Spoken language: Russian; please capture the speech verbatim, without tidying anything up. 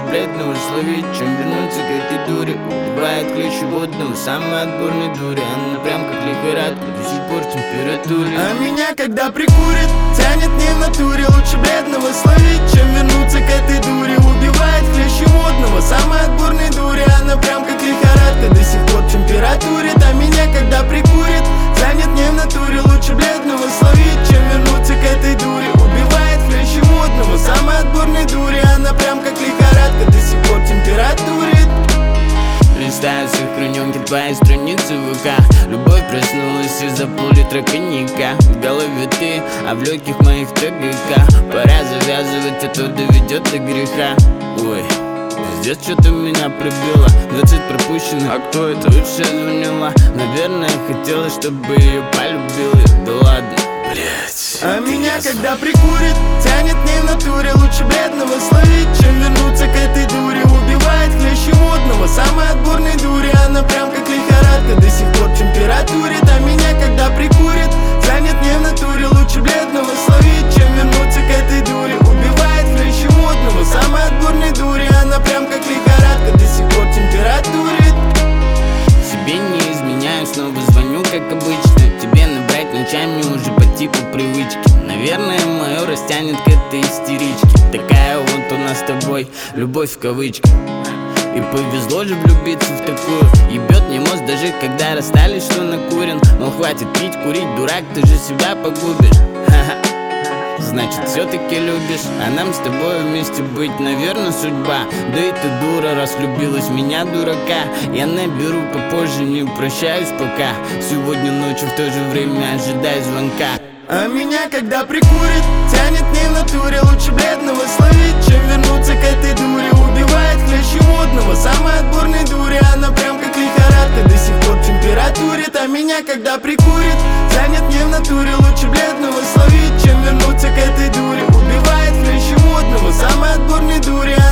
бледного словить, чем вернуться к этой дуре. Убивает ключ водного, самой отборной дури. Она прям как лихорадка, до сих пор в температуре. А меня когда прикурит, тянет не в натуре. Лучше бледного словить, чем вернуться к этой дуре. Убивает клещи водного, самой отборной дури. Она прям как лихорадка, до сих пор в температуре. А меня когда прикурит, тянет не в натуре. Лучше бледного словить, чем вернуться к этой дуре. Убивает клещи водного, самой отборной дури. Она прям как лихорадка, до сих пор в температуре. Листаю сохраненки твоей страницы в ВК. Любовь проснулась из-за пол-литра коньяка. В голове ты, а в легких моих ТГК. Пора завязывать, а то доведет до греха. Ой, здесь что-то меня пробило, двадцать пропущенных. А кто это? Лучше звонила, наверное, хотела, чтобы ее полюбил я. Да ладно, блять. А меня когда прикурит, тянет не в натуре. Лучше бледного словить, чем вернуться к этой дуре. Убивает клещи водного, самой отборной дури. Она прям как лихорадка, до сих пор в температуре. А меня когда прикурит, тянет не в натуре. Лучше бледного словить, чем вернуться к этой дуре. Убивает клещи водного, самой отборной дури. Она прям как лихорадка, до сих пор в температуре. Себе не изменяю, снова звоню, как обычно. Тебе набрать ночами уже по типу привычки. Наверное, мое растянет к этой истеричке. Такая вот у нас с тобой любовь в кавычках. И повезло же влюбиться в такую. Ебет мне мозг даже когда расстались, что накурен. Мол, хватит пить, курить, дурак, ты же себя погубишь. Ха-ха. Значит, все-таки любишь, а нам с тобой вместе быть, наверное, судьба. Да и ты дура, раз влюбилась в меня, дурака. Я наберу попозже, не прощаюсь пока. Сегодня ночью в то же время ожидай звонка. А меня когда прикурит, тянет не в натуре. Лучше бледного словить, чем вернуться к этой дуре. Убивает клещи водного, самой отборной дури. Она прям как лихорадка, до сих пор в температуре. А меня когда прикурит, тянет не в натуре. Лучше бледного словить, чем вернуться к этой дуре. Убивает клещи водного, самой отборной дури.